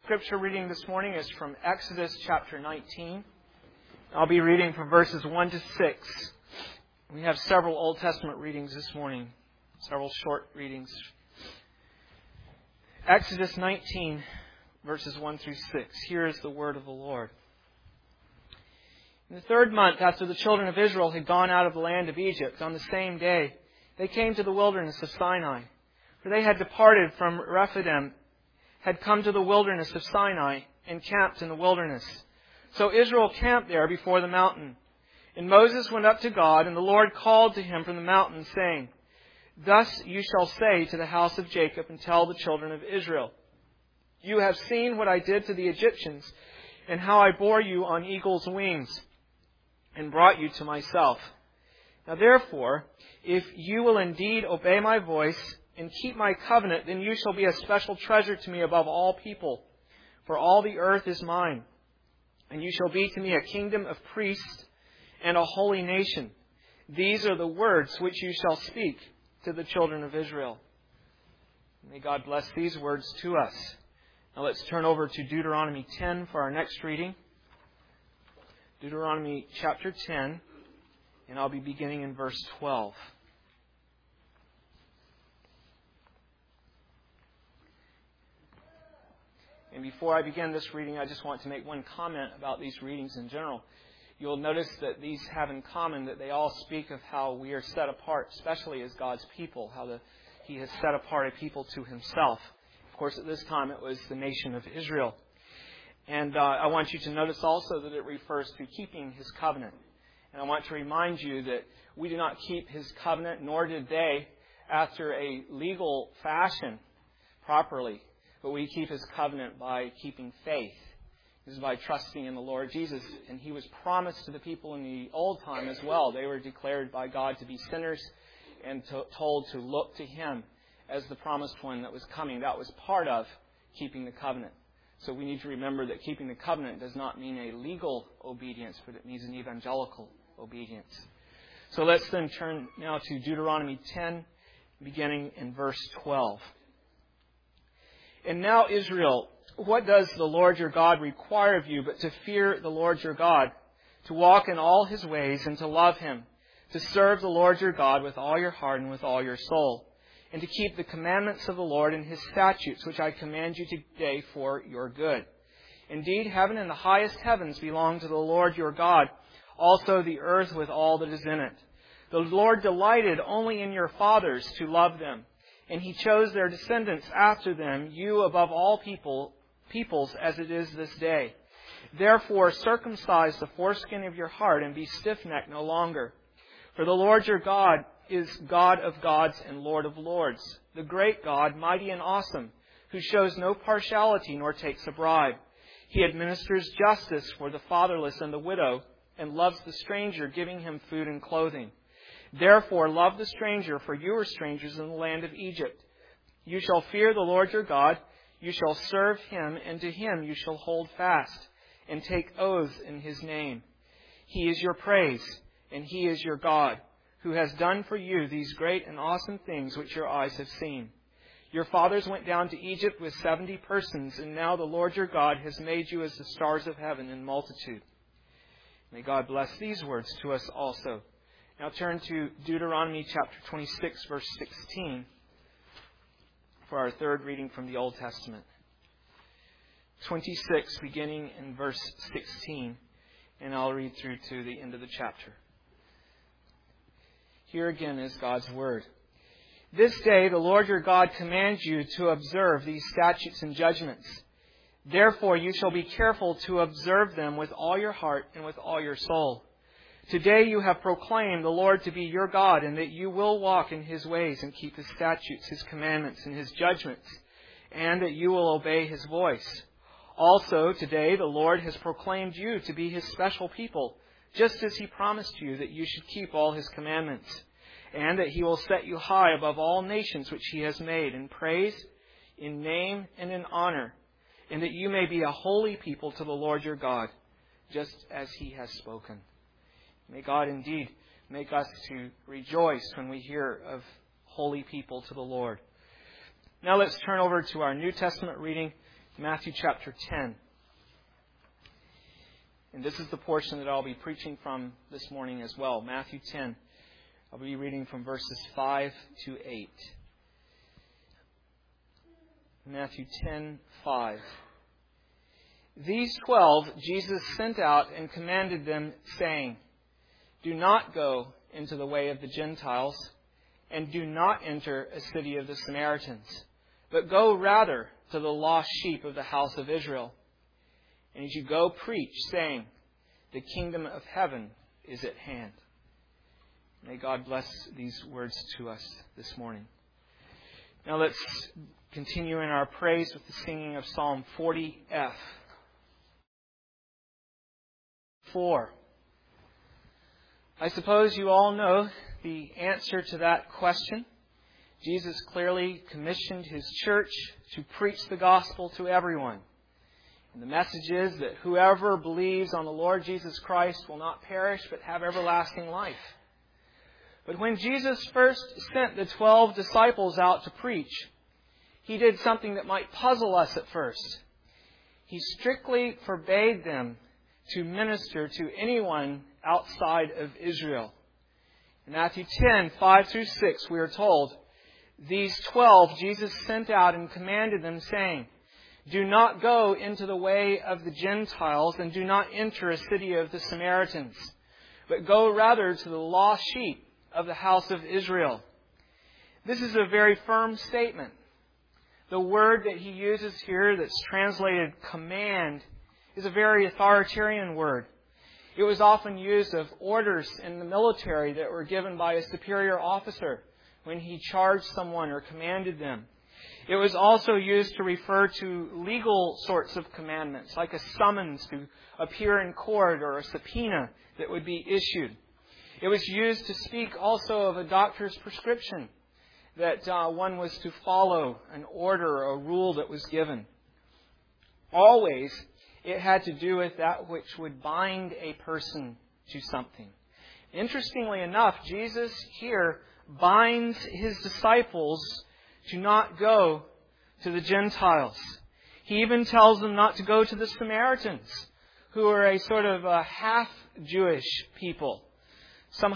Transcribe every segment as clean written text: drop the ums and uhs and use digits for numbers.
scripture reading this morning is from Exodus chapter 19. I'll be reading from verses 1 to 6. We have several Old Testament readings this morning, several short readings. Exodus 19, verses 1 through 6. Here is the word of the Lord. In the 3rd month after the children of Israel had gone out of the land of Egypt, on the same day, they came to the wilderness of Sinai. For they had departed from Rephidim, had come to the wilderness of Sinai, and camped in the wilderness. So Israel camped there before the mountain. And Moses went up to God, and the Lord called to him from the mountain, saying, Thus you shall say to the house of Jacob, and tell the children of Israel, You have seen what I did to the Egyptians, and how I bore you on eagle's wings, and brought you to myself. Now therefore, if you will indeed obey my voice, and keep my covenant, then you shall be a special treasure to me above all people. For all the earth is mine. And you shall be to me a kingdom of priests and a holy nation. These are the words which you shall speak to the children of Israel. May God bless these words to us. Now let's turn over to Deuteronomy 10 for our next reading. Deuteronomy chapter 10, and I'll be beginning in verse 12. And before I begin this reading, I just want to make one comment about these readings in general. You'll notice that these have in common that they all speak of how we are set apart, especially as God's people, how He has set apart a people to Himself. Of course, at this time it was the nation of Israel. And I want you to notice also that it refers to keeping His covenant. And I want to remind you that we do not keep His covenant, nor did they, after a legal fashion properly. But we keep His covenant by keeping faith. This is by trusting in the Lord Jesus. And He was promised to the people in the old time as well. They were declared by God to be sinners and told to look to Him as the promised one that was coming. That was part of keeping the covenant. So we need to remember that keeping the covenant does not mean a legal obedience, but it means an evangelical obedience. So let's then turn now to Deuteronomy 10, beginning in verse 12. And now, Israel, what does the Lord your God require of you but to fear the Lord your God, to walk in all His ways and to love Him, to serve the Lord your God with all your heart and with all your soul, and to keep the commandments of the Lord and His statutes, which I command you today for your good. Indeed, heaven and the highest heavens belong to the Lord your God, also the earth with all that is in it. The Lord delighted only in your fathers to love them, and He chose their descendants after them, you above all peoples as it is this day. Therefore circumcise the foreskin of your heart and be stiff-necked no longer. For the Lord your God is God of gods and Lord of lords, the great God, mighty and awesome, who shows no partiality nor takes a bribe. He administers justice for the fatherless and the widow, and loves the stranger, giving him food and clothing. Therefore love the stranger, for you are strangers in the land of Egypt. You shall fear the Lord your God, you shall serve Him, and to Him you shall hold fast, and take oaths in His name. He is your praise, and He is your God, who has done for you these great and awesome things which your eyes have seen. Your fathers went down to Egypt with 70 persons, and now the Lord your God has made you as the stars of heaven in multitude. May God bless these words to us also. Now turn to Deuteronomy chapter 26, verse 16 for our third reading from the Old Testament. 26, beginning in verse 16, and I'll read through to the end of the chapter. Here again is God's Word. This day the Lord your God commands you to observe these statutes and judgments. Therefore you shall be careful to observe them with all your heart and with all your soul. Today you have proclaimed the Lord to be your God, and that you will walk in His ways and keep His statutes, His commandments, and His judgments, and that you will obey His voice. Also today the Lord has proclaimed you to be His special people, just as He promised you that you should keep all His commandments, and that He will set you high above all nations which He has made in praise, in name, and in honor, and that you may be a holy people to the Lord your God, just as He has spoken. May God indeed make us to rejoice when we hear of holy people to the Lord. Now let's turn over to our New Testament reading, Matthew chapter 10. And this is the portion that I'll be preaching from this morning as well. Matthew 10. I'll be reading from verses 5 to 8. Matthew 10:5. These 12 Jesus sent out and commanded them, saying, "Do not go into the way of the Gentiles, and do not enter a city of the Samaritans, but go rather to the lost sheep of the house of Israel. And as you go, preach, saying, the kingdom of heaven is at hand." May God bless these words to us this morning. Now let's continue in our praise with the singing of Psalm 40F. 4. I suppose you all know the answer to that question. Jesus clearly commissioned His church to preach the gospel to everyone. And the message is that whoever believes on the Lord Jesus Christ will not perish but have everlasting life. But when Jesus first sent the 12 disciples out to preach, He did something that might puzzle us at first. He strictly forbade them to minister to anyone outside of Israel. In Matthew 10:5-6, we are told, these 12 Jesus sent out and commanded them, saying, "Do not go into the way of the Gentiles, and do not enter a city of the Samaritans, but go rather to the lost sheep of the house of Israel." This is a very firm statement. The word that He uses here that's translated command is a very authoritarian word. It was often used of orders in the military that were given by a superior officer when he charged someone or commanded them. It was also used to refer to legal sorts of commandments, like a summons to appear in court or a subpoena that would be issued. It was used to speak also of a doctor's prescription, that one was to follow an order or a rule that was given. Always, it had to do with that which would bind a person to something. Interestingly enough, Jesus here binds His disciples to not go to the Gentiles. He even tells them not to go to the Samaritans, who are a sort of a half-Jewish people. Some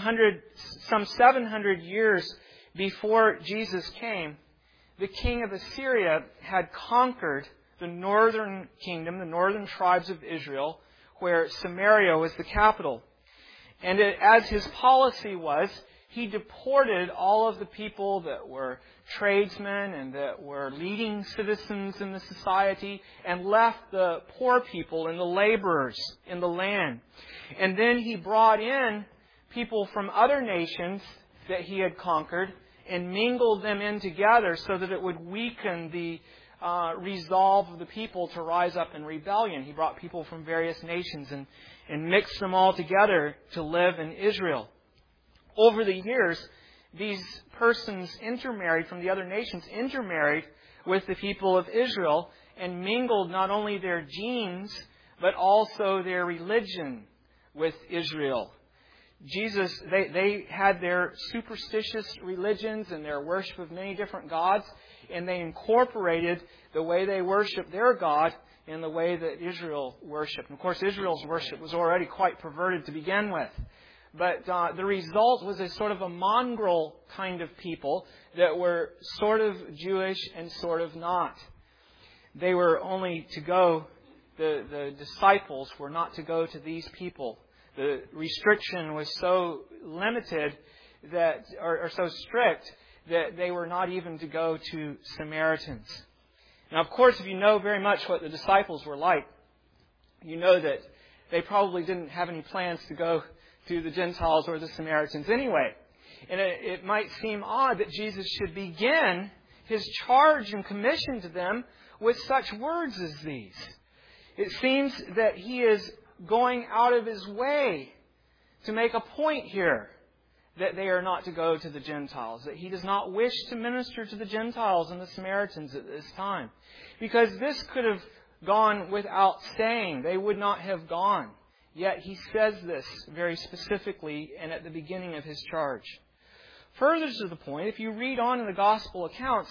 700 years before Jesus came, the king of Assyria had conquered the northern kingdom, the northern tribes of Israel, where Samaria was the capital. And as his policy was, he deported all of the people that were tradesmen and that were leading citizens in the society and left the poor people and the laborers in the land. And then he brought in people from other nations that he had conquered and mingled them in together so that it would weaken the resolve of the people to rise up in rebellion. He brought people from various nations and mixed them all together to live in Israel. Over the years, these persons intermarried from the other nations, intermarried with the people of Israel and mingled not only their genes, but also their religion with Israel. They had their superstitious religions and their worship of many different gods, and they incorporated the way they worshiped their God in the way that Israel worshipped. And of course, Israel's worship was already quite perverted to begin with. But the result was a sort of a mongrel kind of people that were sort of Jewish and sort of not. They were only to go, the disciples were not to go to these people. The restriction was so limited that, or so strict, that they were not even to go to Samaritans. Now, of course, if you know very much what the disciples were like, you know that they probably didn't have any plans to go to the Gentiles or the Samaritans anyway. And it might seem odd that Jesus should begin His charge and commission to them with such words as these. It seems that He is going out of His way to make a point here that they are not to go to the Gentiles, that He does not wish to minister to the Gentiles and the Samaritans at this time. Because this could have gone without saying. They would not have gone. Yet He says this very specifically and at the beginning of His charge. Further to the point, if you read on in the Gospel accounts,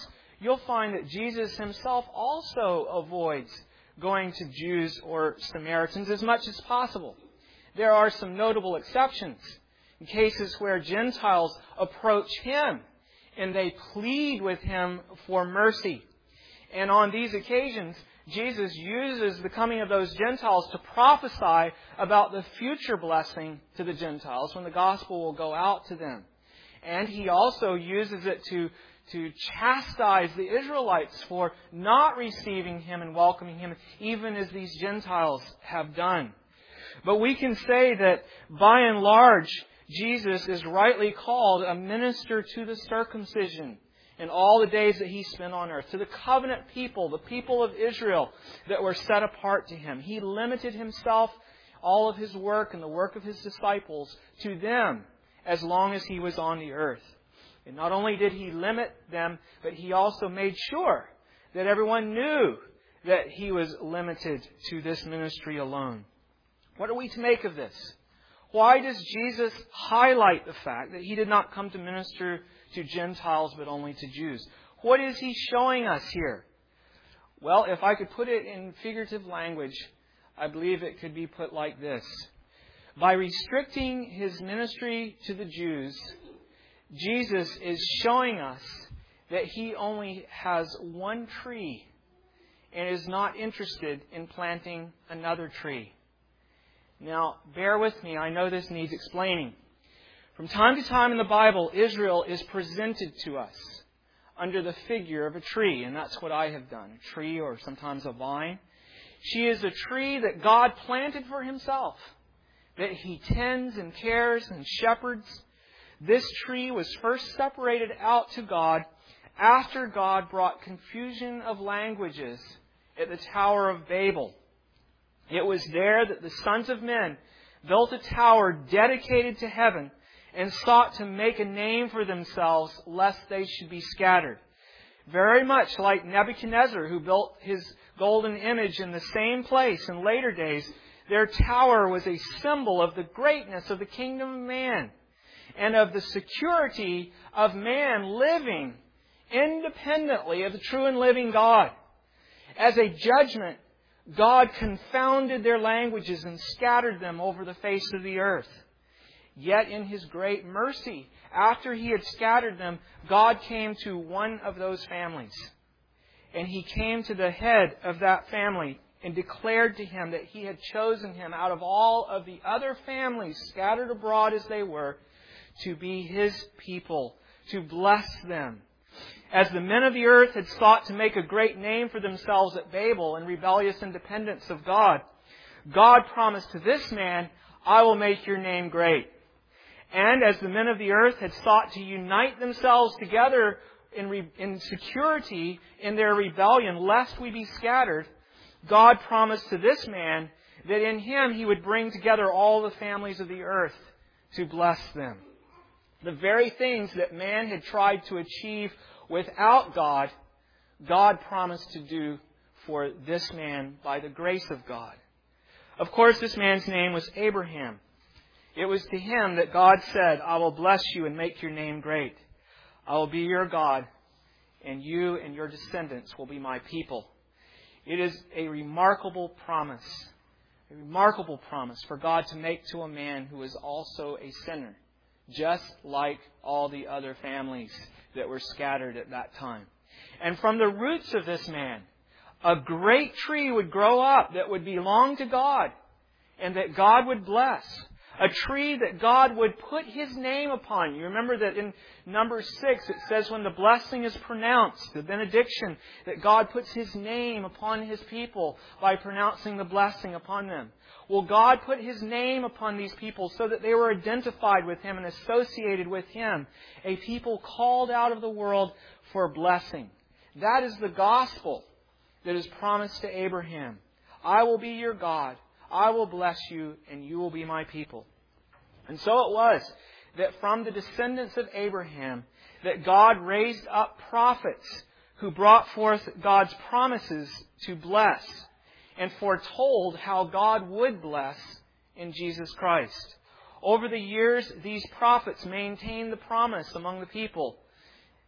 you'll find that Jesus himself also avoids going to Jews or Samaritans as much as possible. There are some notable exceptions. In cases where Gentiles approach him and they plead with him for mercy. And on these occasions, Jesus uses the coming of those Gentiles to prophesy about the future blessing to the Gentiles when the gospel will go out to them. And he also uses it to chastise the Israelites for not receiving him and welcoming him, even as these Gentiles have done. But we can say that by and large, Jesus is rightly called a minister to the circumcision in all the days that he spent on earth, to the covenant people, the people of Israel that were set apart to him. He limited himself, all of his work and the work of his disciples, to them as long as he was on the earth. And not only did he limit them, but he also made sure that everyone knew that he was limited to this ministry alone. What are we to make of this? Why does Jesus highlight the fact that he did not come to minister to Gentiles but only to Jews? What is he showing us here? Well, if I could put it in figurative language, I believe it could be put like this. By restricting his ministry to the Jews, Jesus is showing us that he only has one tree and is not interested in planting another tree. Now, bear with me. I know this needs explaining. From time to time in the Bible, Israel is presented to us under the figure of a tree, and that's what I have done. A tree, or sometimes a vine. She is a tree that God planted for himself, that he tends and cares and shepherds. This tree was first separated out to God after God brought confusion of languages at the Tower of Babel. It was there that the sons of men built a tower dedicated to heaven and sought to make a name for themselves lest they should be scattered. Very much like Nebuchadnezzar, who built his golden image in the same place in later days, their tower was a symbol of the greatness of the kingdom of man and of the security of man living independently of the true and living God. As a judgment, God confounded their languages and scattered them over the face of the earth. Yet in his great mercy, after he had scattered them, God came to one of those families. And he came to the head of that family and declared to him that he had chosen him out of all of the other families, scattered abroad as they were, to be his people, to bless them. As the men of the earth had sought to make a great name for themselves at Babel in rebellious independence of God, God promised to this man, I will make your name great. And as the men of the earth had sought to unite themselves together in security in their rebellion, lest we be scattered, God promised to this man that in him he would bring together all the families of the earth to bless them. The very things that man had tried to achieve without God, God promised to do for this man by the grace of God. Of course, this man's name was Abraham. It was to him that God said, I will bless you and make your name great. I will be your God, and you and your descendants will be my people. It is a remarkable promise for God to make to a man who is also a sinner, just like all the other families that were scattered at that time. And from the roots of this man, a great tree would grow up that would belong to God and that God would bless. A tree that God would put his name upon. You remember that in Numbers 6, it says when the blessing is pronounced, the benediction, that God puts his name upon his people by pronouncing the blessing upon them. Well, God put his name upon these people so that they were identified with him and associated with him. A people called out of the world for blessing. That is the gospel that is promised to Abraham. I will be your God. I will bless you, and you will be my people. And so it was that from the descendants of Abraham, that God raised up prophets who brought forth God's promises to bless and foretold how God would bless in Jesus Christ. Over the years, these prophets maintained the promise among the people.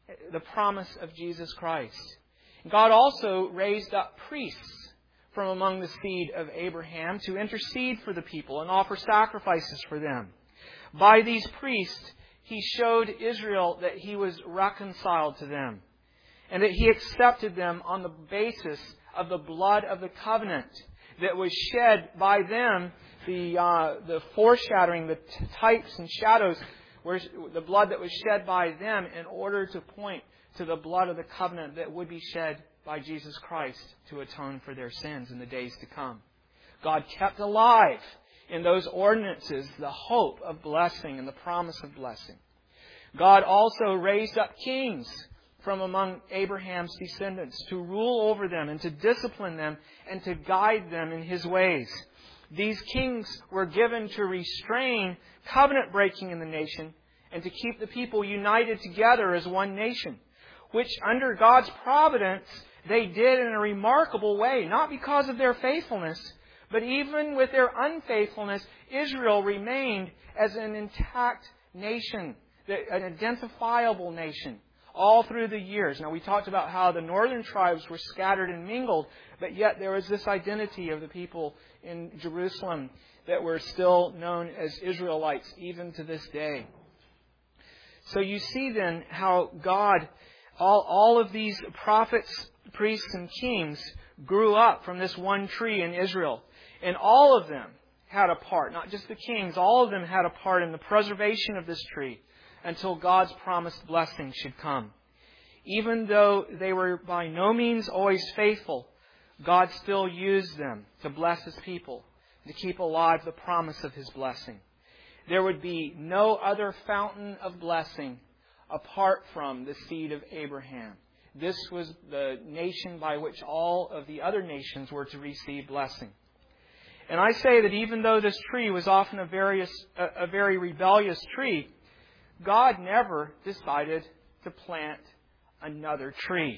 the promise of Jesus Christ. God also raised up priests from among the seed of Abraham to intercede for the people and offer sacrifices for them. By these priests, He showed Israel that He was reconciled to them and that He accepted them on the basis of the blood of the covenant that was shed by them. The foreshadowing, the types and shadows, were the blood that was shed by them in order to point to the blood of the covenant that would be shed by Jesus Christ to atone for their sins in the days to come. God kept alive in those ordinances the hope of blessing and the promise of blessing. God also raised up kings from among Abraham's descendants to rule over them and to discipline them and to guide them in His ways. These kings were given to restrain covenant breaking in the nation and to keep the people united together as one nation, which under God's providence they did in a remarkable way, not because of their faithfulness, but even with their unfaithfulness, Israel remained as an intact nation, an identifiable nation, all through the years. Now, we talked about how the northern tribes were scattered and mingled, but yet there was this identity of the people in Jerusalem that were still known as Israelites, even to this day. So you see then how God, all of these prophets, priests, and kings grew up from this one tree in Israel. And all of them had a part, not just the kings, all of them had a part in the preservation of this tree until God's promised blessing should come. Even though they were by no means always faithful, God still used them to bless His people, to keep alive the promise of His blessing. There would be no other fountain of blessing apart from the seed of Abraham. This was the nation by which all of the other nations were to receive blessing. And I say that even though this tree was often a very rebellious tree, God never decided to plant another tree.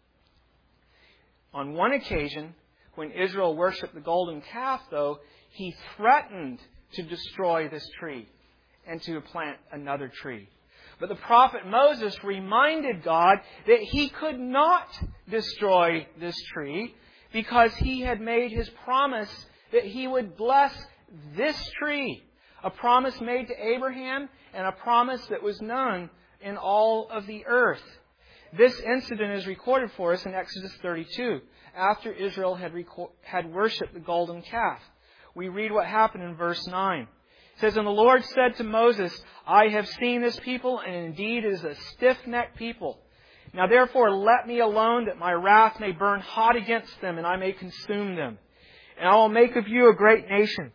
On one occasion, when Israel worshipped the golden calf, though, He threatened to destroy this tree and to plant another tree. But the prophet Moses reminded God that He could not destroy this tree because He had made His promise that He would bless this tree. A promise made to Abraham and a promise that was known in all of the earth. This incident is recorded for us in Exodus 32, after Israel had worshipped the golden calf. We read what happened in verse 9. It says, "And the Lord said to Moses, I have seen this people, and indeed it is a stiff-necked people. Now therefore let me alone, that my wrath may burn hot against them, and I may consume them. And I will make of you a great nation."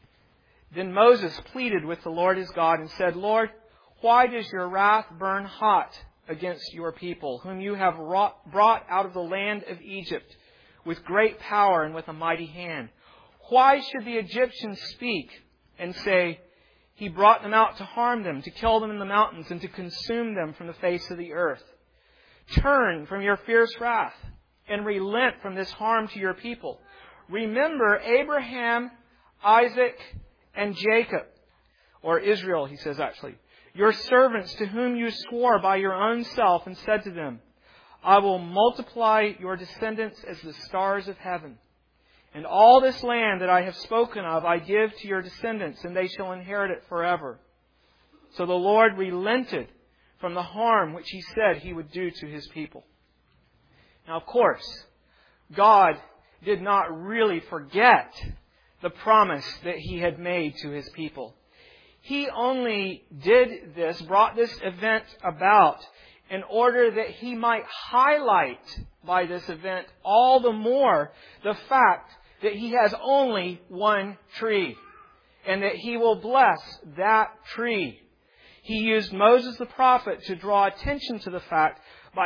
Then Moses pleaded with the Lord his God and said, "Lord, why does your wrath burn hot against your people, whom you have brought out of the land of Egypt with great power and with a mighty hand? Why should the Egyptians speak and say, He brought them out to harm them, to kill them in the mountains, and to consume them from the face of the earth? Turn from your fierce wrath and relent from this harm to your people. Remember Abraham, Isaac, and Jacob," or Israel, he says actually, "your servants to whom you swore by your own self and said to them, I will multiply your descendants as the stars of heaven. And all this land that I have spoken of I give to your descendants, and they shall inherit it forever." So the Lord relented from the harm which He said He would do to His people. Now, of course, God did not really forget the promise that He had made to His people. He only did this, brought this event about in order that He might highlight by this event all the more the fact that He has only one tree and that He will bless that tree. He used Moses the prophet to draw attention to the fact by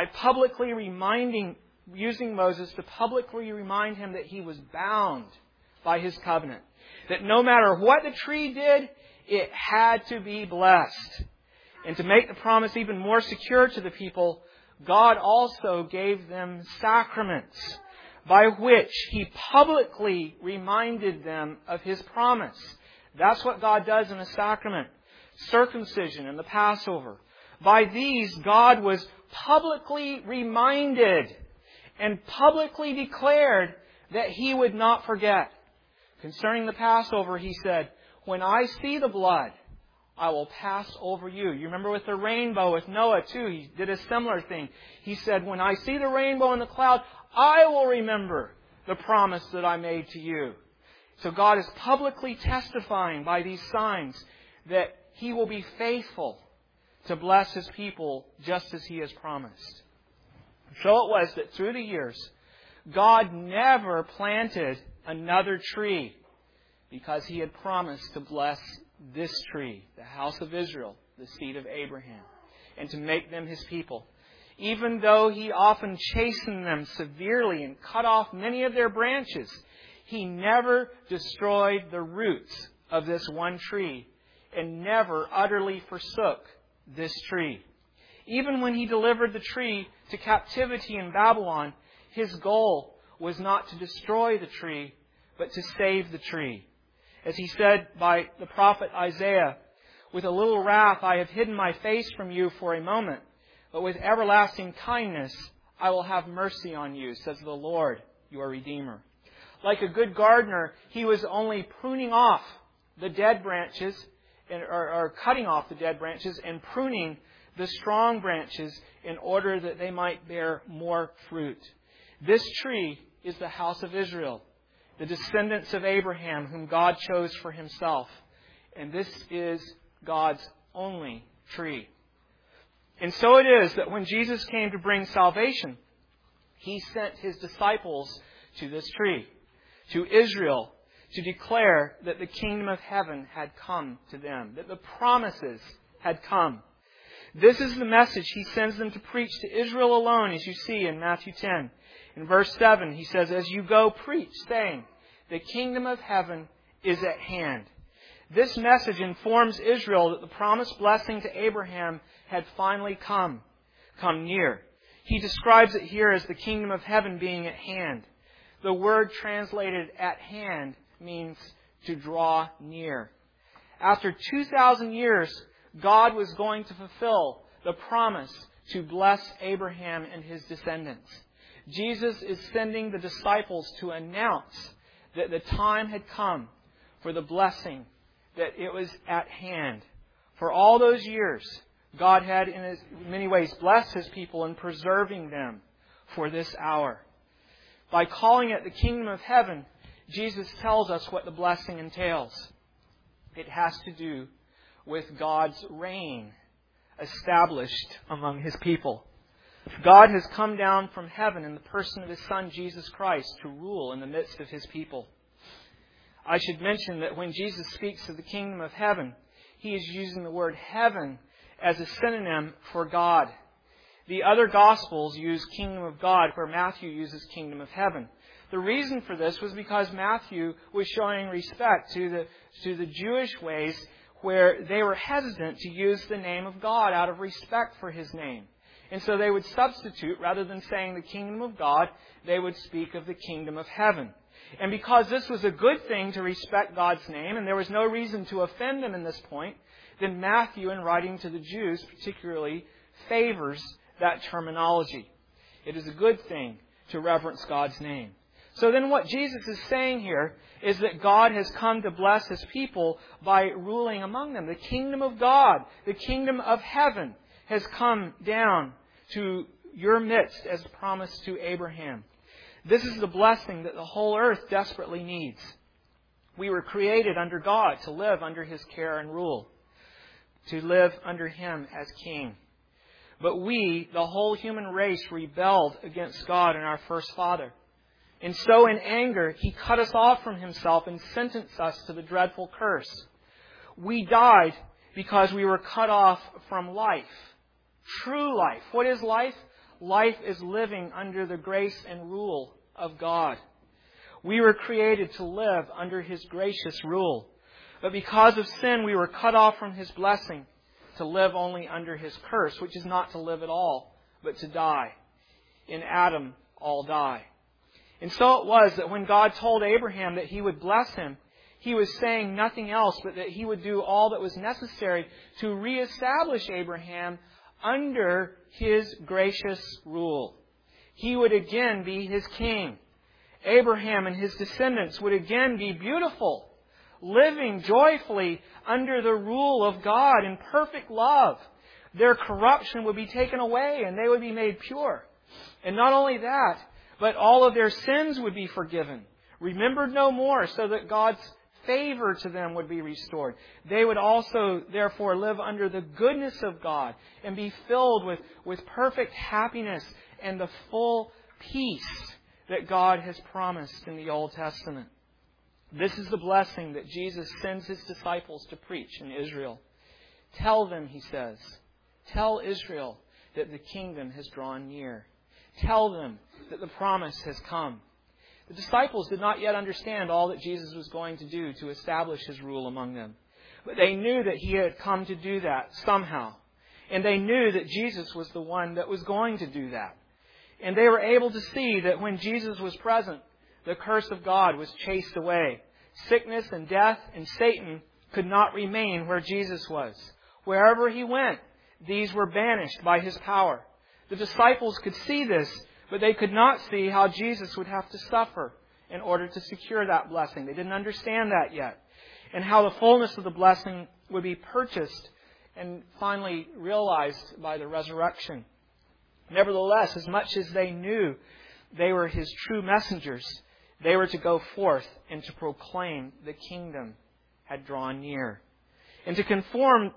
using Moses to publicly remind him that he was bound by His covenant. That no matter what the tree did, it had to be blessed. And to make the promise even more secure to the people, God also gave them sacraments by which He publicly reminded them of His promise. That's what God does in a sacrament. Circumcision and the Passover. By these, God was publicly reminded and publicly declared that He would not forget. Concerning the Passover, He said, "When I see the blood, I will pass over you." You remember with the rainbow, with Noah too, He did a similar thing. He said, "When I see the rainbow in the cloud, I will remember the promise that I made to you." So God is publicly testifying by these signs that He will be faithful to bless His people just as He has promised. So it was that through the years, God never planted another tree because He had promised to bless this tree, the house of Israel, the seed of Abraham, and to make them His people. Even though He often chastened them severely and cut off many of their branches, He never destroyed the roots of this one tree and never utterly forsook this tree. Even when He delivered the tree to captivity in Babylon, His goal was not to destroy the tree, but to save the tree. As He said by the prophet Isaiah, "With a little wrath I have hidden my face from you for a moment, but with everlasting kindness I will have mercy on you, says the Lord, your Redeemer." Like a good gardener, He was only pruning off the dead branches, or cutting off the dead branches and pruning the strong branches in order that they might bear more fruit. This tree is the house of Israel, the descendants of Abraham whom God chose for Himself. And this is God's only tree. And so it is that when Jesus came to bring salvation, He sent His disciples to this tree, to Israel, to declare that the kingdom of heaven had come to them, that the promises had come. This is the message He sends them to preach to Israel alone, as you see in Matthew 10. In verse 7, He says, "As you go, preach, saying, the kingdom of heaven is at hand." This message informs Israel that the promised blessing to Abraham had finally come near. He describes it here as the kingdom of heaven being at hand. The word translated "at hand" means to draw near. After 2,000 years, God was going to fulfill the promise to bless Abraham and his descendants. Jesus is sending the disciples to announce that the time had come for the blessing, that it was at hand. For all those years, God had in many ways blessed His people and preserving them for this hour. By calling it the kingdom of heaven, Jesus tells us what the blessing entails. It has to do with God's reign established among His people. God has come down from heaven in the person of His Son, Jesus Christ, to rule in the midst of His people. I should mention that when Jesus speaks of the kingdom of heaven, He is using the word heaven as a synonym for God. The other Gospels use kingdom of God, where Matthew uses kingdom of heaven. The reason for this was because Matthew was showing respect to the Jewish ways where they were hesitant to use the name of God out of respect for His name. And so they would substitute, rather than saying the kingdom of God, they would speak of the kingdom of heaven. And because this was a good thing to respect God's name, and there was no reason to offend them in this point, then Matthew, in writing to the Jews particularly, favors that terminology. It is a good thing to reverence God's name. So then what Jesus is saying here is that God has come to bless His people by ruling among them. The kingdom of God, the kingdom of heaven, has come down to your midst as promised to Abraham. This is the blessing that the whole earth desperately needs. We were created under God to live under His care and rule, to live under Him as King. But we, the whole human race, rebelled against God and our first father. And so in anger, He cut us off from Himself and sentenced us to the dreadful curse. We died because we were cut off from life. True life. What is life? Life is living under the grace and rule of God. We were created to live under His gracious rule. But because of sin, we were cut off from His blessing to live only under His curse, which is not to live at all, but to die. In Adam, all die. And so it was that when God told Abraham that He would bless him, He was saying nothing else but that He would do all that was necessary to reestablish Abraham under His gracious rule. He would again be his king. Abraham and his descendants would again be beautiful, living joyfully under the rule of God in perfect love. Their corruption would be taken away and they would be made pure. And not only that, but all of their sins would be forgiven, remembered no more, so that God's favor to them would be restored. They would also, therefore, live under the goodness of God and be filled with perfect happiness and the full peace that God has promised in the Old Testament. This is the blessing that Jesus sends His disciples to preach in Israel. Tell them, He says, tell Israel that the kingdom has drawn near. Tell them that the promise has come. The disciples did not yet understand all that Jesus was going to do to establish His rule among them. But they knew that He had come to do that somehow. And they knew that Jesus was the one that was going to do that. And they were able to see that when Jesus was present, the curse of God was chased away. Sickness and death and Satan could not remain where Jesus was. Wherever He went, these were banished by His power. The disciples could see this, but they could not see how Jesus would have to suffer in order to secure that blessing. They didn't understand that yet. And how the fullness of the blessing would be purchased and finally realized by the resurrection. Nevertheless, as much as they knew they were His true messengers, they were to go forth and to proclaim the kingdom had drawn near. And to confirm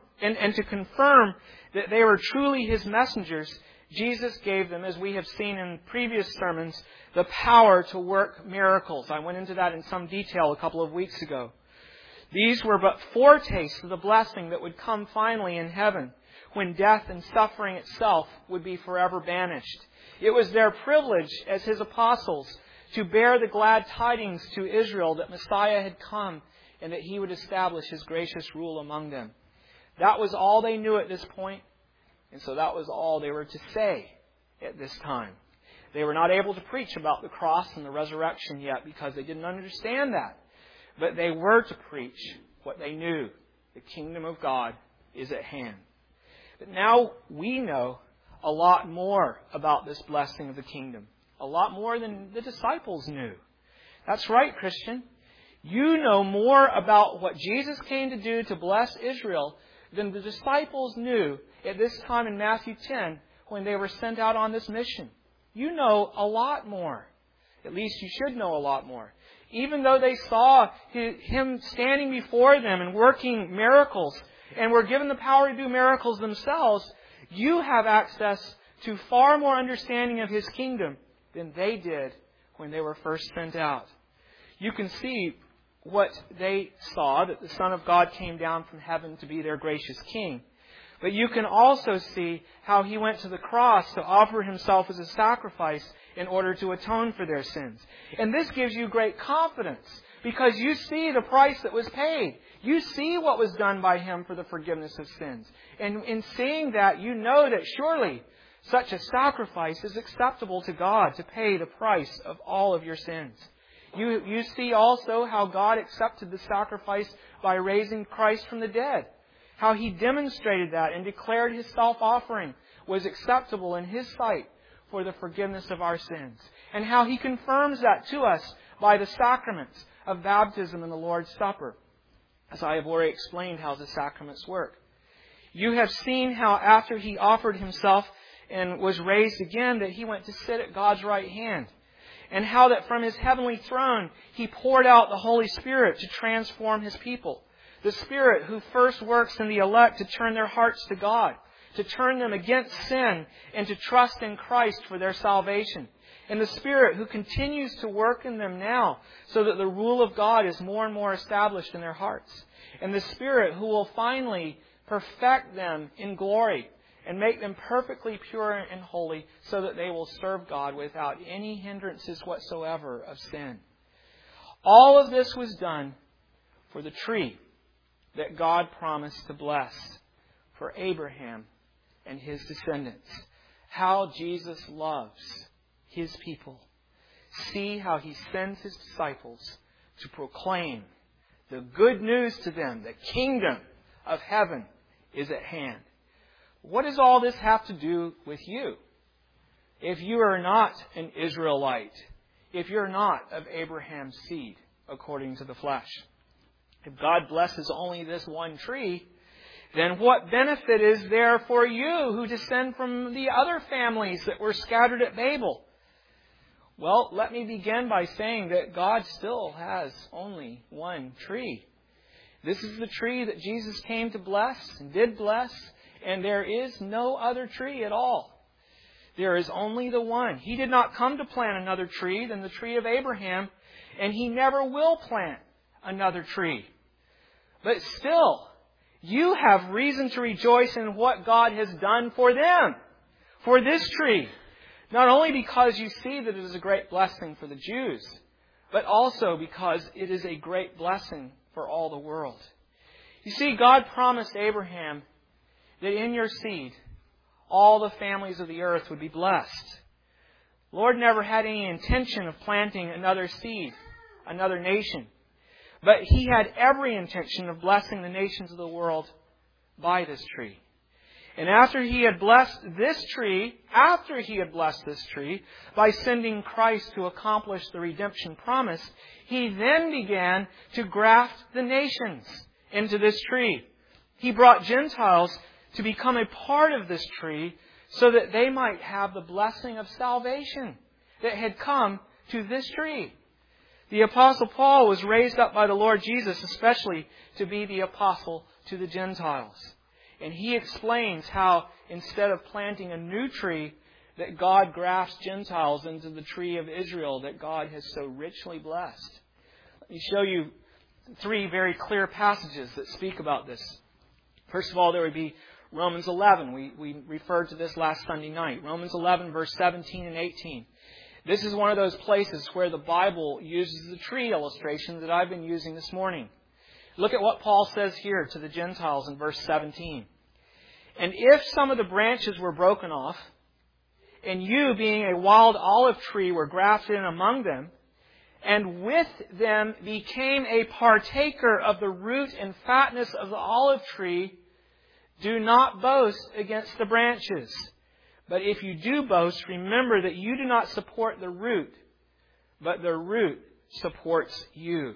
that they were truly His messengers, Jesus gave them, as we have seen in previous sermons, the power to work miracles. I went into that in some detail a couple of weeks ago. These were but foretastes of the blessing that would come finally in heaven, when death and suffering itself would be forever banished. It was their privilege as His apostles to bear the glad tidings to Israel that Messiah had come and that He would establish His gracious rule among them. That was all they knew at this point, and so that was all they were to say at this time. They were not able to preach about the cross and the resurrection yet because they didn't understand that. But they were to preach what they knew. The kingdom of God is at hand. But now we know a lot more about this blessing of the kingdom. A lot more than the disciples knew. That's right, Christian. You know more about what Jesus came to do to bless Israel than the disciples knew at this time in Matthew 10 when they were sent out on this mission. You know a lot more. At least you should know a lot more. Even though they saw Him standing before them and working miracles and were given the power to do miracles themselves, you have access to far more understanding of His kingdom than they did when they were first sent out. You can see what they saw, that the Son of God came down from heaven to be their gracious King. But you can also see how He went to the cross to offer Himself as a sacrifice in order to atone for their sins. And this gives you great confidence because you see the price that was paid. You see what was done by Him for the forgiveness of sins. And in seeing that, you know that surely such a sacrifice is acceptable to God to pay the price of all of your sins. You see also how God accepted the sacrifice by raising Christ from the dead. How He demonstrated that and declared His self-offering was acceptable in His sight for the forgiveness of our sins. And how He confirms that to us by the sacraments of baptism and the Lord's Supper. As I have already explained how the sacraments work. You have seen how after He offered Himself and was raised again, that He went to sit at God's right hand. And how that from His heavenly throne He poured out the Holy Spirit to transform His people. The Spirit who first works in the elect to turn their hearts to God, to turn them against sin and to trust in Christ for their salvation. And the Spirit who continues to work in them now so that the rule of God is more and more established in their hearts. And the Spirit who will finally perfect them in glory and make them perfectly pure and holy so that they will serve God without any hindrances whatsoever of sin. All of this was done for the tree that God promised to bless for Abraham and his descendants. How Jesus loves His people. See how He sends His disciples to proclaim the good news to them. The kingdom of heaven is at hand. what does all this have to do with you? If you are not an Israelite, if you're not of Abraham's seed, according to the flesh. If God blesses only this one tree, then what benefit is there for you who descend from the other families that were scattered at Babel? Well, let me begin by saying that God still has only one tree. This is the tree that Jesus came to bless and did bless, and there is no other tree at all. There is only the one. He did not come to plant another tree than the tree of Abraham, and He never will plant another tree. But still, you have reason to rejoice in what God has done for them, for this tree. Not only because you see that it is a great blessing for the Jews, but also because it is a great blessing for all the world. You see, God promised Abraham that in your seed, all the families of the earth would be blessed. The Lord never had any intention of planting another seed, another nation. But He had every intention of blessing the nations of the world by this tree. And after He had blessed this tree, by sending Christ to accomplish the redemption promise, He then began to graft the nations into this tree. He brought Gentiles to become a part of this tree so that they might have the blessing of salvation that had come to this tree. The Apostle Paul was raised up by the Lord Jesus especially to be the apostle to the Gentiles. And he explains how instead of planting a new tree, that God grafts Gentiles into the tree of Israel that God has so richly blessed. Let me show you 3 very clear passages that speak about this. First of all, there would be Romans 11. We referred to this last Sunday night. Romans 11, verse 17 and 18. This is one of those places where the Bible uses the tree illustration that I've been using this morning. Look at what Paul says here to the Gentiles in verse 17. And if some of the branches were broken off, and you, being a wild olive tree, were grafted in among them, and with them became a partaker of the root and fatness of the olive tree, do not boast against the branches. But if you do boast, remember that you do not support the root, but the root supports you.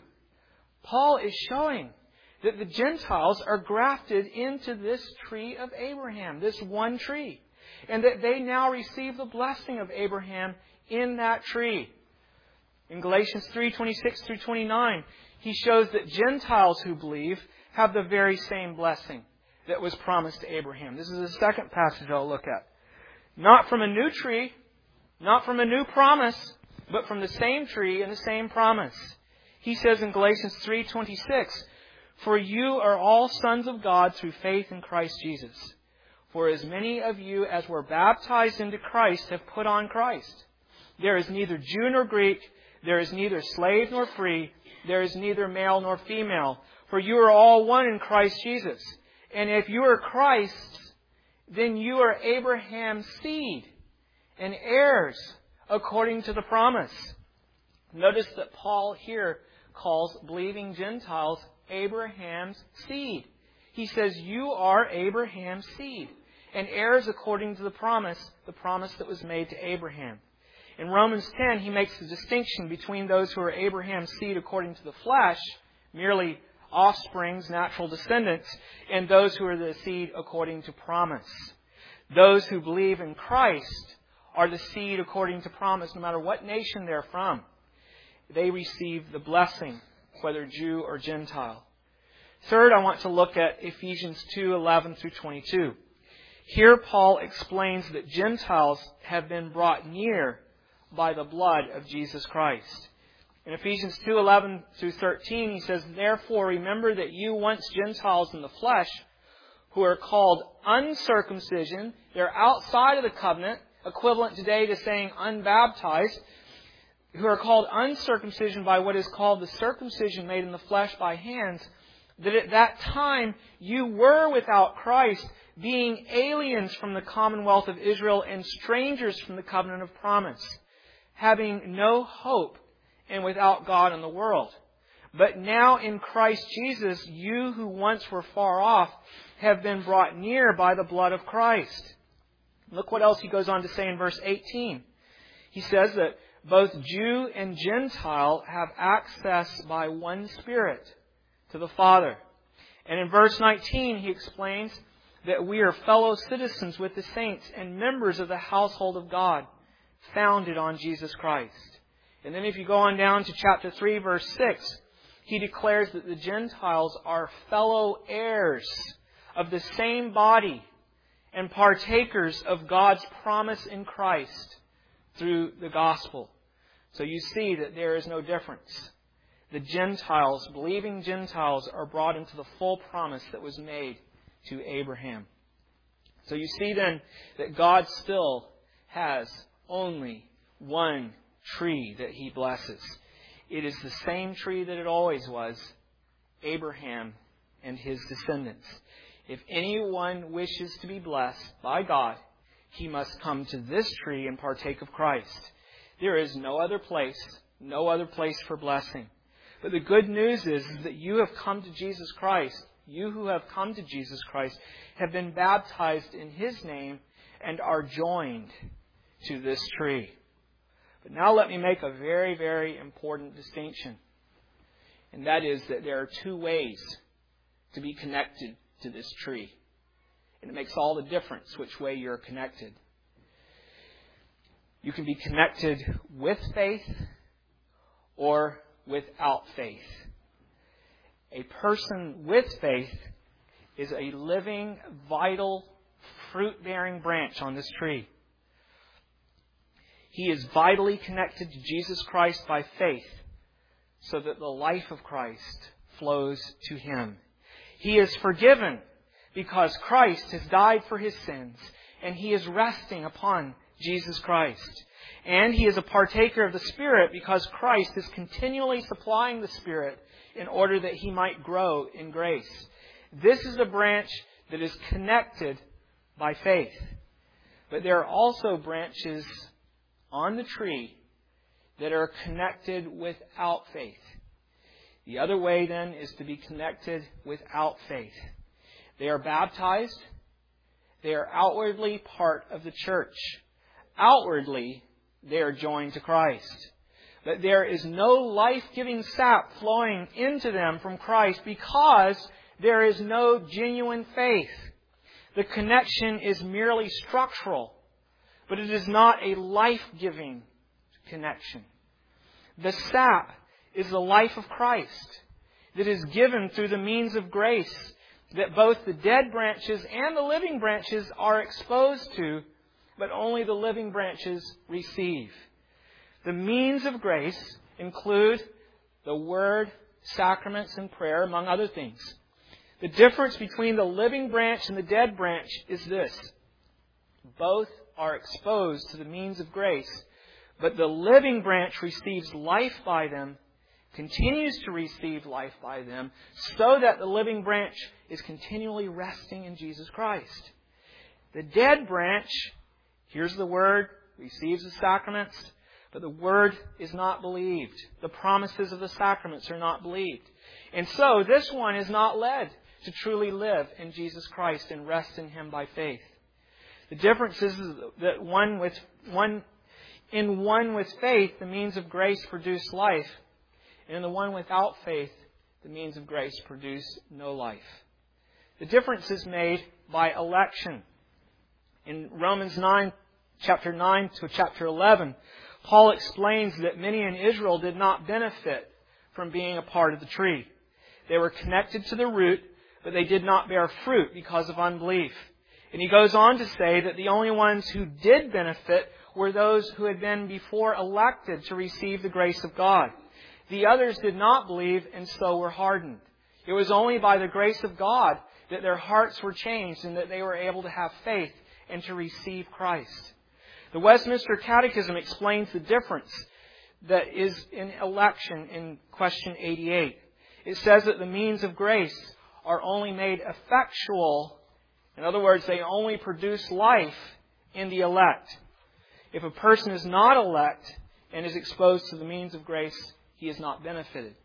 Paul is showing that the Gentiles are grafted into this tree of Abraham, this one tree, and that they now receive the blessing of Abraham in that tree. In Galatians 3:26 through 29, he shows that Gentiles who believe have the very same blessing that was promised to Abraham. This is the second passage I'll look at. Not from a new tree, not from a new promise, but from the same tree and the same promise. He says in Galatians 3:26, for you are all sons of God through faith in Christ Jesus. For as many of you as were baptized into Christ have put on Christ. There is neither Jew nor Greek, there is neither slave nor free, there is neither male nor female, for you are all one in Christ Jesus. And if you are Christ's, then you are Abraham's seed and heirs according to the promise. Notice that Paul here calls believing Gentiles Abraham's seed. He says, you are Abraham's seed and heirs according to the promise that was made to Abraham. In Romans 10, he makes the distinction between those who are Abraham's seed according to the flesh, merely offsprings, natural descendants, and those who are the seed according to promise. Those who believe in Christ are the seed according to promise, no matter what nation they're from. They receive the blessing, whether Jew or Gentile. Third, I want to look at Ephesians 2:11 through 22. Here Paul explains that Gentiles have been brought near by the blood of Jesus Christ. In Ephesians 2:11 through 13, he says, therefore remember that you once Gentiles in the flesh, who are called uncircumcision, they're outside of the covenant, equivalent today to saying unbaptized, who are called uncircumcision by what is called the circumcision made in the flesh by hands, that at that time you were without Christ, being aliens from the commonwealth of Israel and strangers from the covenant of promise, having no hope and without God in the world. But now in Christ Jesus, you who once were far off have been brought near by the blood of Christ. Look what else he goes on to say in verse 18. He says that both Jew and Gentile have access by one Spirit to the Father. And in verse 19, he explains that we are fellow citizens with the saints and members of the household of God, founded on Jesus Christ. And then if you go on down to chapter 3, verse 6, he declares that the Gentiles are fellow heirs of the same body and partakers of God's promise in Christ through the gospel. So you see that there is no difference. The Gentiles, believing Gentiles, are brought into the full promise that was made to Abraham. So you see then that God still has only one tree that He blesses. It is the same tree that it always was, Abraham and his descendants. If anyone wishes to be blessed by God, he must come to this tree and partake of Christ. There is no other place for blessing. But the good news is that you have come to Jesus Christ. You who have come to Jesus Christ have been baptized in His name and are joined to this tree. But now let me make a very, very important distinction. And that is that there are two ways to be connected to this tree. And it makes all the difference which way you're connected. You can be connected with faith or without faith. A person with faith is a living, vital, fruit-bearing branch on this tree. He is vitally connected to Jesus Christ by faith, so that the life of Christ flows to him. He is forgiven because Christ has died for his sins, and he is resting upon Jesus Christ. And he is a partaker of the Spirit because Christ is continually supplying the Spirit in order that he might grow in grace. This is a branch that is connected by faith. But there are also branches on the tree that are connected without faith. The other way then is to be connected without faith. They are baptized. They are outwardly part of the church. Outwardly, they are joined to Christ. But there is no life-giving sap flowing into them from Christ because there is no genuine faith. The connection is merely structural, but it is not a life-giving connection. The sap is the life of Christ that is given through the means of grace that both the dead branches and the living branches are exposed to, but only the living branches receive. The means of grace include the Word, sacraments, and prayer, among other things. The difference between the living branch and the dead branch is this. Both are exposed to the means of grace, but the living branch receives life by them, continues to receive life by them, so that the living branch is continually resting in Jesus Christ. The dead branch hears the Word, receives the sacraments, but the Word is not believed. The promises of the sacraments are not believed. And so this one is not led to truly live in Jesus Christ and rest in Him by faith. The difference is that in one with faith, the means of grace produce life. And in the one without faith, the means of grace produce no life. The difference is made by election. In Romans 9, chapter 9 to chapter 11, Paul explains that many in Israel did not benefit from being a part of the tree. They were connected to the root, but they did not bear fruit because of unbelief. And he goes on to say that the only ones who did benefit were those who had been before elected to receive the grace of God. The others did not believe and so were hardened. It was only by the grace of God that their hearts were changed and that they were able to have faith and to receive Christ. The Westminster Catechism explains the difference that is in election in question 88. It says that the means of grace are only made effectual. In other words, they only produce life in the elect. If a person is not elect and is exposed to the means of grace, he is not benefited.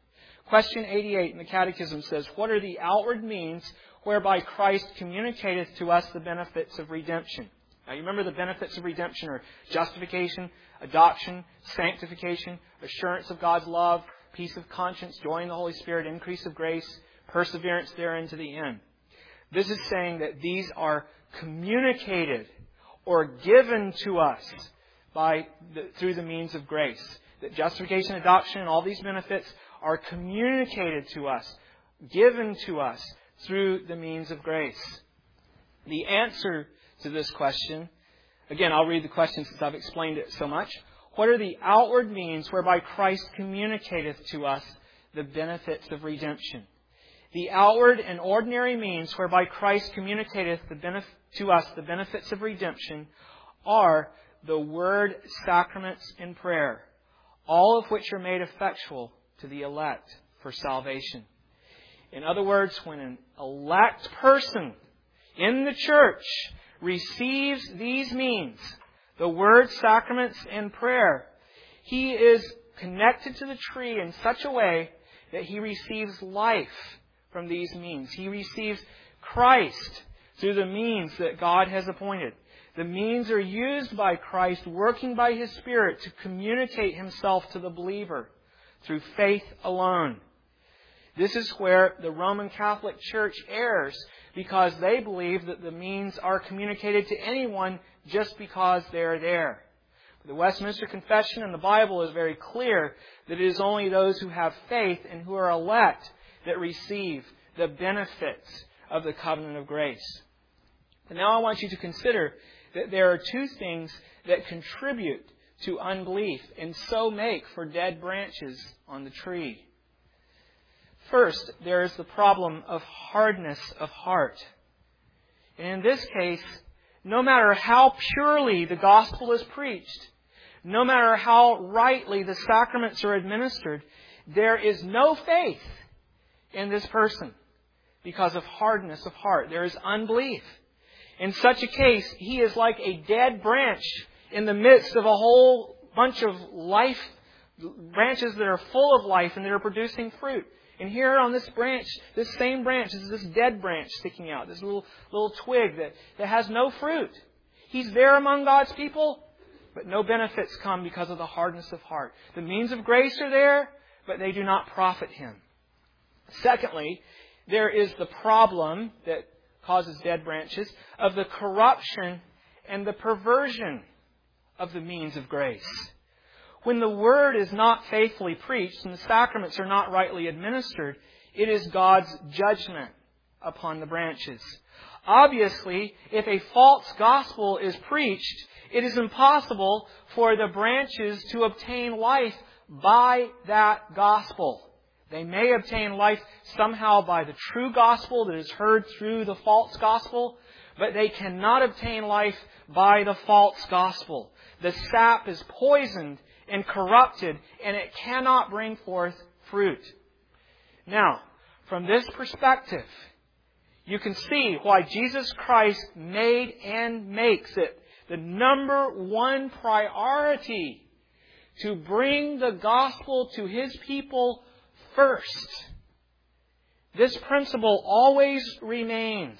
Question 88 in the Catechism says, what are the outward means whereby Christ communicateth to us the benefits of redemption? Now, you remember the benefits of redemption are justification, adoption, sanctification, assurance of God's love, peace of conscience, joy in the Holy Spirit, increase of grace, perseverance therein to the end. This is saying that these are communicated or given to us through the means of grace. That justification, adoption, and all these benefits are communicated to us, given to us through the means of grace. The answer to this question, again, I'll read the question since I've explained it so much. What are the outward means whereby Christ communicateth to us the benefits of redemption? The outward and ordinary means whereby Christ communicateth to us the benefits of redemption are the Word, sacraments, and prayer, all of which are made effectual to the elect for salvation. In other words, when an elect person in the church receives these means, the Word, sacraments, and prayer, he is connected to the tree in such a way that he receives life from these means. He receives Christ through the means that God has appointed. The means are used by Christ, working by His Spirit to communicate Himself to the believer through faith alone. This is where the Roman Catholic Church errs, because they believe that the means are communicated to anyone just because they're there. The Westminster Confession and the Bible is very clear that it is only those who have faith and who are elect that receive the benefits of the covenant of grace. And now I want you to consider that there are two things that contribute to unbelief and so make for dead branches on the tree. First, there is the problem of hardness of heart. And in this case, no matter how purely the gospel is preached, no matter how rightly the sacraments are administered, there is no faith in this person because of hardness of heart. There is unbelief. In such a case, he is like a dead branch in the midst of a whole bunch of life, branches that are full of life and that are producing fruit. And here on this branch, this same branch, is this dead branch sticking out, this little twig that has no fruit. He's there among God's people, but no benefits come because of the hardness of heart. The means of grace are there, but they do not profit him. Secondly, there is the problem that causes dead branches of the corruption and the perversion of the means of grace. When the Word is not faithfully preached and the sacraments are not rightly administered, it is God's judgment upon the branches. Obviously, if a false gospel is preached, it is impossible for the branches to obtain life by that gospel. They may obtain life somehow by the true gospel that is heard through the false gospel, but they cannot obtain life by the false gospel. The sap is poisoned and corrupted, and it cannot bring forth fruit. Now, from this perspective, you can see why Jesus Christ made and makes it the number one priority to bring the gospel to His people first. This principle always remains.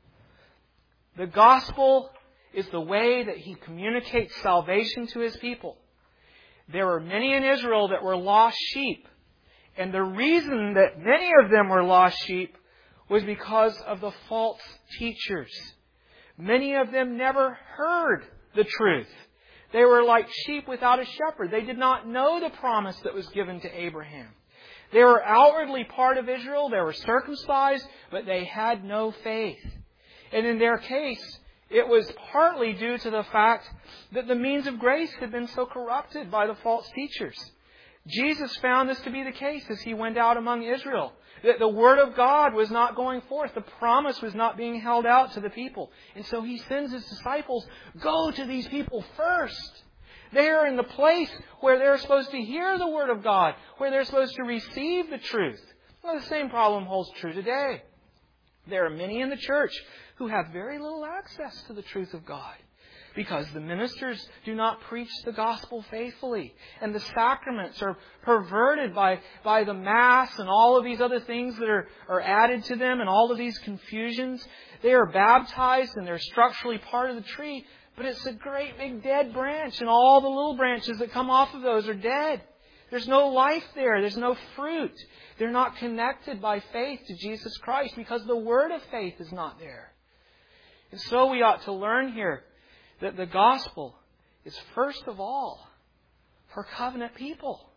The gospel is the way that He communicates salvation to His people. There were many in Israel that were lost sheep. And the reason that many of them were lost sheep was because of the false teachers. Many of them never heard the truth. They were like sheep without a shepherd. They did not know the promise that was given to Abraham. They were outwardly part of Israel. They were circumcised, but they had no faith. And in their case, it was partly due to the fact that the means of grace had been so corrupted by the false teachers. Jesus found this to be the case as He went out among Israel. That the Word of God was not going forth. The promise was not being held out to the people. And so He sends His disciples, go to these people first. They're in the place where they're supposed to hear the Word of God, where they're supposed to receive the truth. Well, the same problem holds true today. There are many in the church who have very little access to the truth of God Because the ministers do not preach the gospel faithfully. And the sacraments are perverted by the Mass and all of these other things that are added to them and all of these confusions. They are baptized and they're structurally part of the tree, but it's a great big dead branch, and all the little branches that come off of those are dead. There's no life there. There's no fruit. They're not connected by faith to Jesus Christ because the word of faith is not there. And so we ought to learn here that the gospel is first of all for covenant people.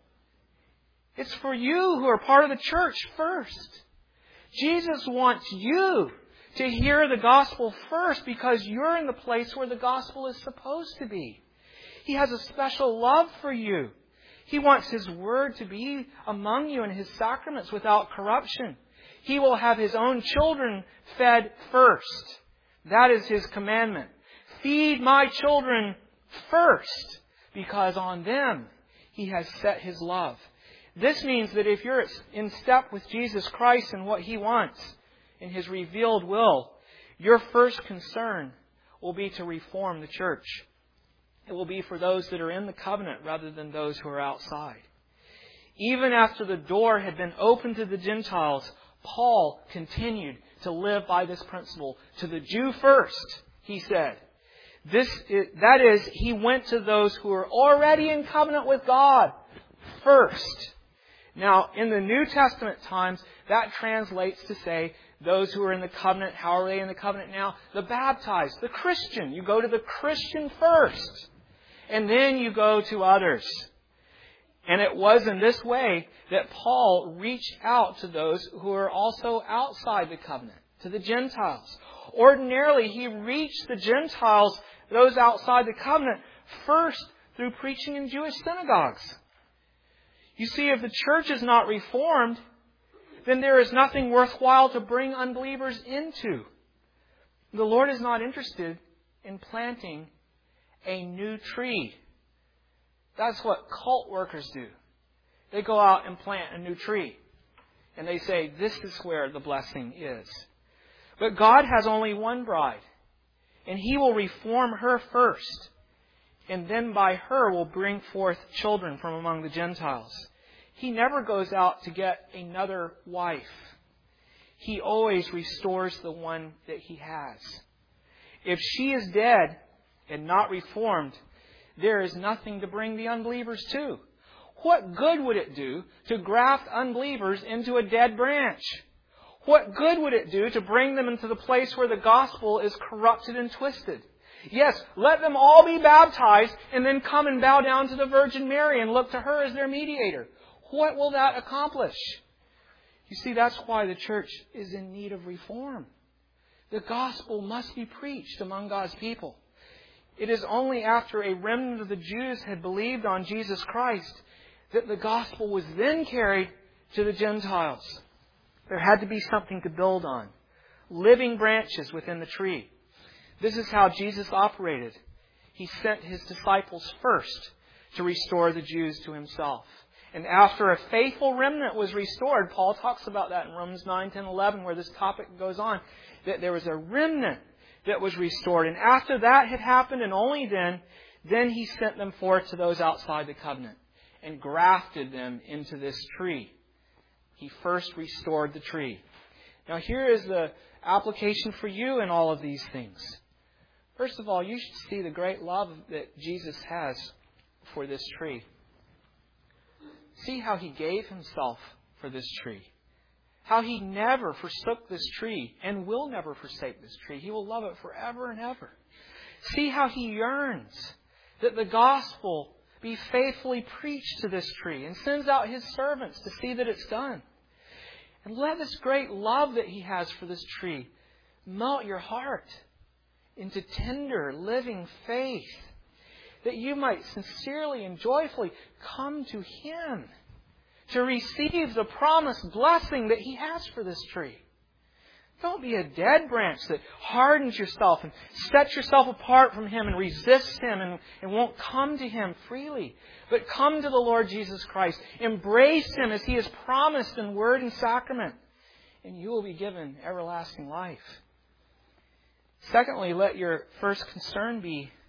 It's for you who are part of the church first. Jesus wants you to hear the gospel first because you're in the place where the gospel is supposed to be. He has a special love for you. He wants His word to be among you in His sacraments without corruption. He will have His own children fed first. That is His commandment. Feed my children first, because on them He has set His love. This means that if you're in step with Jesus Christ and what He wants in His revealed will, your first concern will be to reform the church. It will be for those that are in the covenant rather than those who are outside. Even after the door had been opened to the Gentiles, Paul continued to live by this principle. To the Jew first, he said. That is, he went to those who were already in covenant with God first. Now, in the New Testament times, that translates to say those who are in the covenant. How are they in the covenant now? The baptized, the Christian. You go to the Christian first, and then you go to others. And it was in this way that Paul reached out to those who are also outside the covenant, to the Gentiles. Ordinarily, he reached the Gentiles, those outside the covenant, first through preaching in Jewish synagogues. You see, if the church is not reformed, then there is nothing worthwhile to bring unbelievers into. The Lord is not interested in planting a new tree. That's what cult workers do. They go out and plant a new tree. And they say, this is where the blessing is. But God has only one bride. And He will reform her first. And then by her will bring forth children from among the Gentiles. He never goes out to get another wife. He always restores the one that He has. If she is dead and not reformed, there is nothing to bring the unbelievers to. What good would it do to graft unbelievers into a dead branch? What good would it do to bring them into the place where the gospel is corrupted and twisted? Yes, let them all be baptized and then come and bow down to the Virgin Mary and look to her as their mediator. What will that accomplish? You see, that's why the church is in need of reform. The gospel must be preached among God's people. It is only after a remnant of the Jews had believed on Jesus Christ that the gospel was then carried to the Gentiles. There had to be something to build on. Living branches within the tree. This is how Jesus operated. He sent His disciples first to restore the Jews to Himself. And after a faithful remnant was restored, Paul talks about that in Romans 9, 10, 11, where this topic goes on, that there was a remnant that was restored. And after that had happened, and only then He sent them forth to those outside the covenant and grafted them into this tree. He first restored the tree. Now here is the application for you in all of these things. First of all, you should see the great love that Jesus has for this tree. See how He gave Himself for this tree. How He never forsook this tree and will never forsake this tree. He will love it forever and ever. See how He yearns that the gospel be faithfully preached to this tree and sends out His servants to see that it's done. And let this great love that He has for this tree melt your heart into tender, living faith, that you might sincerely and joyfully come to Him to receive the promised blessing that He has for this tree. Don't be a dead branch that hardens yourself and sets yourself apart from Him and resists Him and won't come to Him freely. But come to the Lord Jesus Christ. Embrace Him as He has promised in word and sacrament. And you will be given everlasting life. Secondly, let your first concern be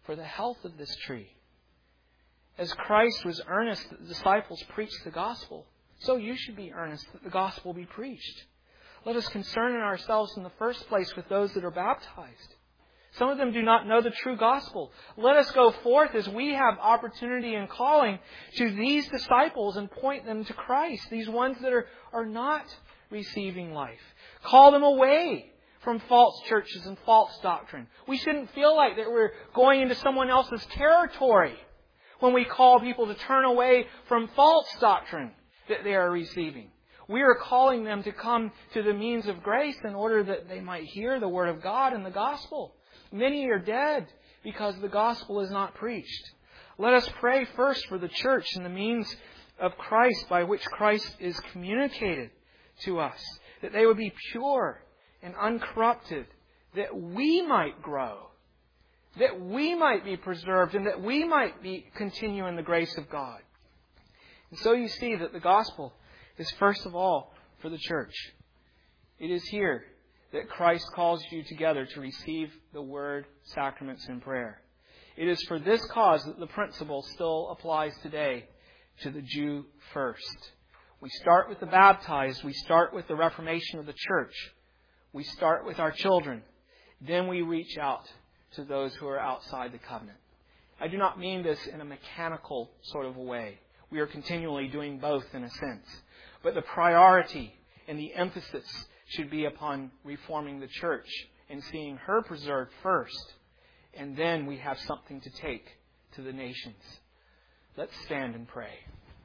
for the health of this tree. As Christ was earnest that the disciples preached the gospel, so you should be earnest that the gospel be preached. Let us concern ourselves in the first place with those that are baptized. Some of them do not know the true gospel. Let us go forth as we have opportunity and calling to these disciples and point them to Christ, these ones that are not receiving life. Call them away from false churches and false doctrine. We shouldn't feel like that we're going into someone else's territory when we call people to turn away from false doctrine that they are receiving. We are calling them to come to the means of grace in order that they might hear the Word of God and the gospel. Many are dead because the gospel is not preached. Let us pray first for the church and the means of Christ by which Christ is communicated to us, that they would be pure and uncorrupted, that we might grow, that we might be preserved, and that we might continue in the grace of God. And so you see that the gospel is first of all for the church. It is here that Christ calls you together to receive the Word, sacraments, and prayer. It is for this cause that the principle still applies today to the Jew first. We start with the baptized. We start with the reformation of the church. We start with our children. Then we reach out to those who are outside the covenant. I do not mean this in a mechanical sort of a way. We are continually doing both in a sense. But the priority and the emphasis should be upon reforming the church and seeing her preserved first. And then we have something to take to the nations. Let's stand and pray.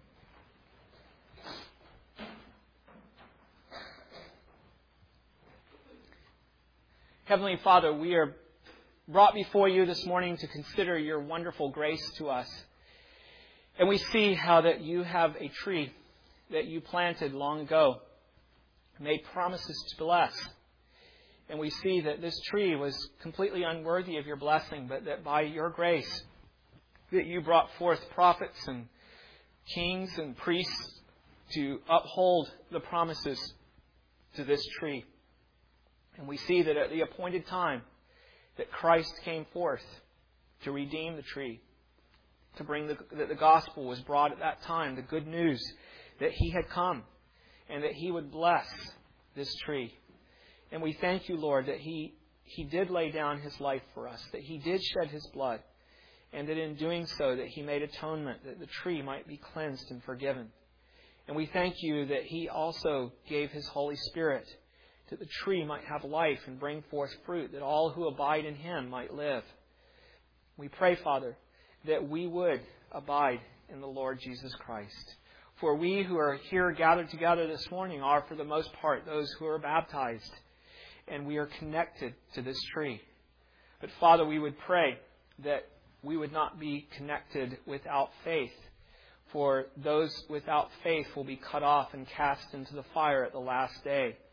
Heavenly Father, we are brought before you this morning to consider your wonderful grace to us. And we see how that you have a tree that you planted long ago, made promises to bless. And we see that this tree was completely unworthy of your blessing, but that by your grace, that you brought forth prophets and kings and priests to uphold the promises to this tree. And we see that at the appointed time, that Christ came forth to redeem the tree, to bring that the gospel was brought at that time, the good news that He had come and that He would bless this tree. And we thank you, Lord, that He did lay down His life for us, that He did shed His blood, and that in doing so that He made atonement, that the tree might be cleansed and forgiven. And we thank you that He also gave His Holy Spirit, that the tree might have life and bring forth fruit, that all who abide in Him might live. We pray, Father, that we would abide in the Lord Jesus Christ. For we who are here gathered together this morning are, for the most part, those who are baptized, and we are connected to this tree. But Father, we would pray that we would not be connected without faith, for those without faith will be cut off and cast into the fire at the last day.